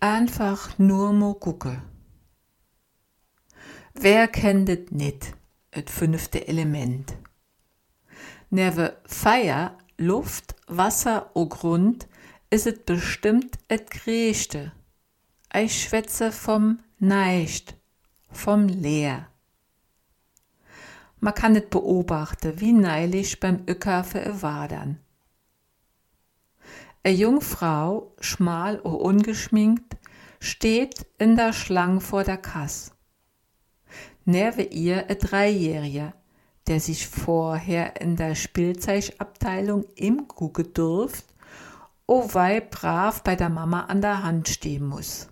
Einfach nur mo gucke. Wer kennt et nit, et 5. Element? Neve Feier, Luft, Wasser o Grund is et bestimmt et Gräeschte. Ich schwätze vom Neicht, vom Leer. Man kann et beobachten, wie neulich beim Öcker für Wadern. E Jungfrau, schmal und ungeschminkt, steht in der Schlange vor der Kasse. Neben ihr ein Dreijähriger, der sich vorher in der Spielzeugabteilung im Gucke durft, weil brav bei der Mama an der Hand stehen muss.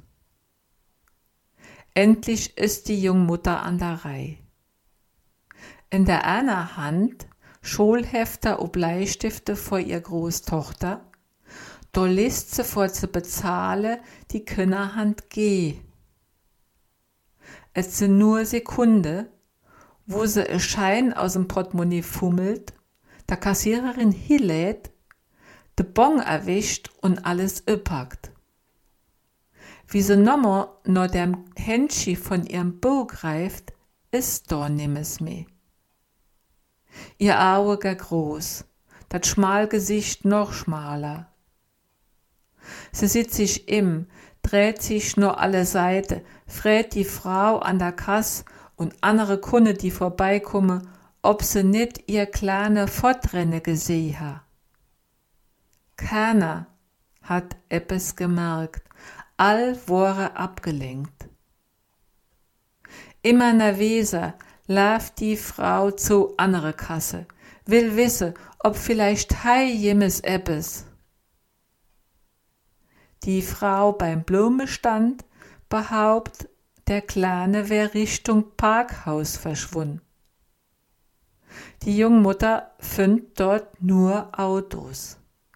Endlich ist die Jungmutter an der Reihe. In der einen Hand Schulhefter und Bleistifte vor ihr Großtochter, da lässt sie vor zu bezahlen die Kinderhand geh. Es sind nur Sekunden, wo sie einen Schein aus dem Portemonnaie fummelt, der Kassiererin hinlädt, de Bon erwischt und alles uppackt. Wie sie nochmal nach dem Händchen von ihrem Bo greift, ist da nimmes mehr. Ihr Auge groß, das Schmalgesicht noch schmaler. Sie sieht sich dreht sich nur alle Seiten, fragt die Frau an der Kasse und andere Kunden, die vorbeikommen, ob sie nicht ihr kleine Fortrenne gesehen hat. Keiner hat etwas gemerkt, all wurde abgelenkt. Immer nervöser läuft die Frau zu andere Kasse, will wissen, ob vielleicht hei jemes etwas. Die Frau beim Blumenstand behauptet, der Kleine wär Richtung Parkhaus verschwunden. Die Jungmutter findet dort nur Autos.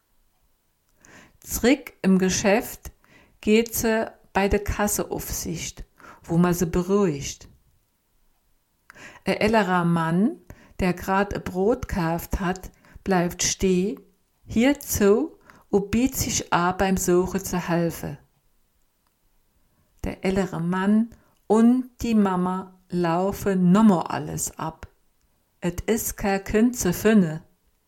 Zurück im Geschäft geht sie bei der Kasseaufsicht, wo man sie beruhigt. Ein älterer Mann, der grad ein Brot gekauft hat, bleibt stehen, hierzu und bietet sich an, beim Suchen zu helfen. Der ältere Mann und die Mama laufen nochmal alles ab. Et is kein Kind zu finden.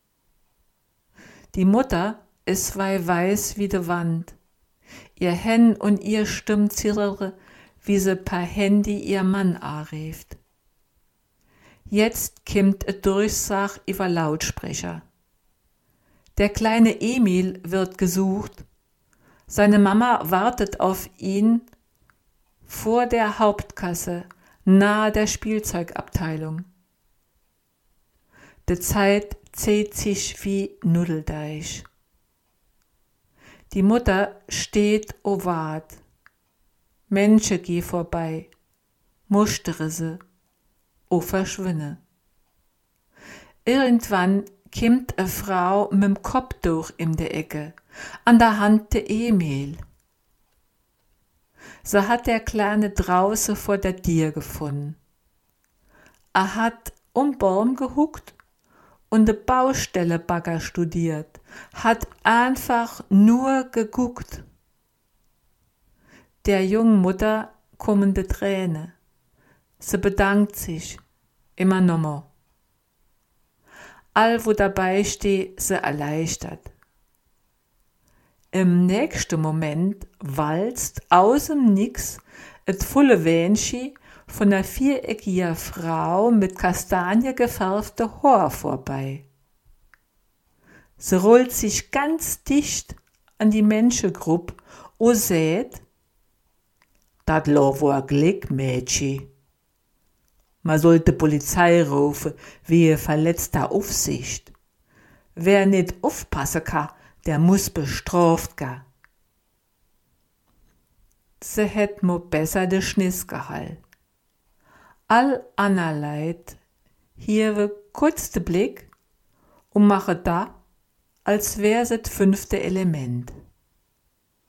Die Mutter ist weiß wie de Wand. Ihr Hen und ihr Stimm zirre, wie sie per Handy ihr Mann anrieft. Jetzt kimmt e Durchsag über Lautsprecher. Der kleine Emil wird gesucht. Seine Mama wartet auf ihn vor der Hauptkasse, nahe der Spielzeugabteilung. Die Zeit zieht sich wie Nudeldeich. Die Mutter steht und wart. Menschen gehen vorbei, mustere sie, und verschwinne. Irgendwann kimmt eine Frau mit'm Kopftuch in der Ecke, an der Hand de Emil. So hat der Kleine draußen vor der Tür gefunden. Hat Baum gehuckt und de Baustellebagger studiert, hat einfach nur geguckt. Der jungen Mutter kommen de Tränen. Sie bedankt sich, immer nochmal. All, wo dabei steht, sie erleichtert. Im nächsten Moment walzt aus'm Nix et volle Wänschi von einer viereckigen Frau mit kastanie gefärbte Haar vorbei. Sie rollt sich ganz dicht an die Menschengruppe und sagt, dat lo war Glück, Mädchen. Man sollte Polizei rufen, wie verletzter Aufsicht. Wer nicht aufpassen kann, der muss bestraft gehen. Sie hätt mo besser de Schniss gehalten. All aner Leid hiewe kurz de Blick und mache da, als wär's et 5. Element.